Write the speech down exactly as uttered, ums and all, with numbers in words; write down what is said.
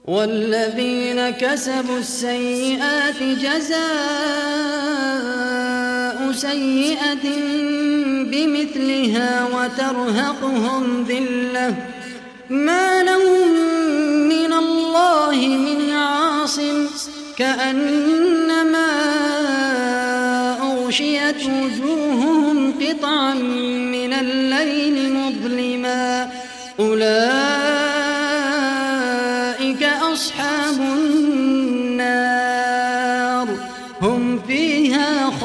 والذين كسبوا السيئات جزاء سيئة بمثلها وترهقهم ذلة ما لهم من الله من عاصم كأنما أغشيت وجوههم قطعا من الليل مظلما أولئك أصحاب النار هم فيها